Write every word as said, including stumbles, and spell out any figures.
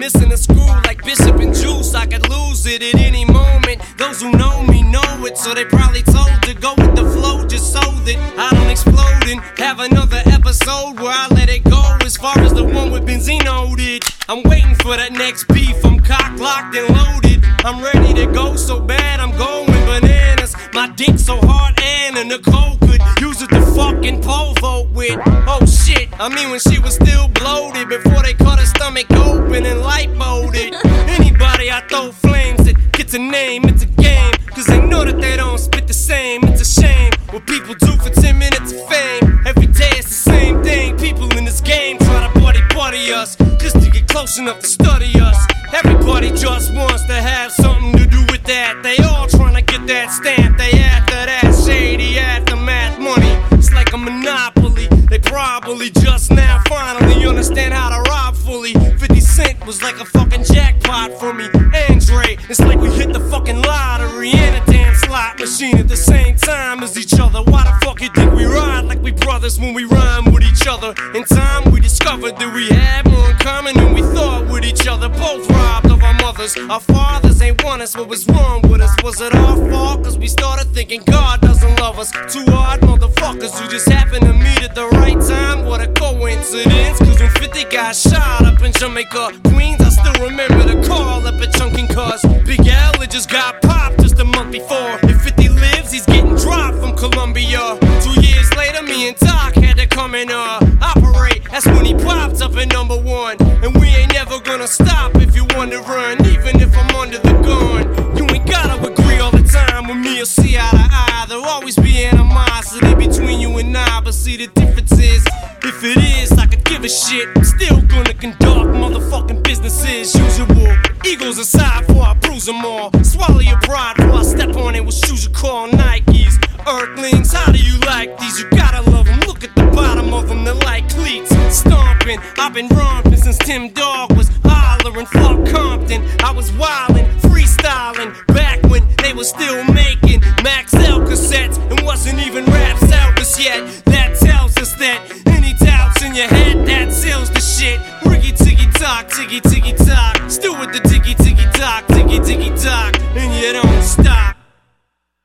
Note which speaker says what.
Speaker 1: missing a screw like Bishop and Juice. I could lose it at any moment. Those who know me know it, so they probably told to go with the flow just so that I don't explode and have another episode where I let it go. As far as the one with Benzino did, I'm waiting for that next beef. I'm cock locked and loaded. I'm ready to go so bad I'm going bananas. My dick so hard Anna Nicole could use it to fucking pole vault with. Oh shit, I mean when she was still bloated before they cut her stomach open and lipoed it. Anybody I throw flames at gets a name, it's a game. Cause they know that they don't spit the same. It's a shame what people do for ten minutes of fame. Every day it's the same thing. People in this game try to buddy buddy us just to get close enough to study us. Everybody just wants to have something to do with that. They all trying to get that stamp. They after that shady aftermath money. It's like a monopoly. They probably just now finally understand how to rob fully. fifty cent was like a fucking jackpot for me. Andre, it's like we hit the fucking lottery and a damn slot machine at the same time as each other. Why the fuck you think we ride like we brothers when we rhyme with each other? In time we discovered that we had more in common than we thought with each other. Both robbed of our mothers. Our fathers ain't want us. What was wrong with us? Was it our fault? Cause we started thinking God doesn't love us. Two odd motherfuckers who just happened to meet at the right time. What a coincidence. Cause when fifty got shot up in Jamaica, Queens, I still remember the call up at Chunking. Cause Big L had just got popped just a month before. If fifty lives, he's getting dropped from Columbia. Two years later, me and Doc had to come and uh, operate. That's when he popped up at number one. And we ain't never gonna stop if you want to run, even if I'm under the gun. You ain't gotta agree all the time with me or see eye to eye. There'll always be animosity between you and I. But see the difference is, if it is, I could give a shit. I'm still gonna conduct motherfucking business as usual. Egos aside before I bruise them all. Swallow your pride before I step on it with shoes you call Nikes. Earthlings, how do you like these? You gotta love them. Look at the bottom of them, they're like cleats. Stomping, I've been romping since Tim Dog was hollering. Fuck Compton, I was wildin', freestyling back when they were still making Max L cassettes and wasn't even raps out just yet. That tells us that any doubts in your head, that sells the shit. Riggy tiggy tock, tiggy tiggy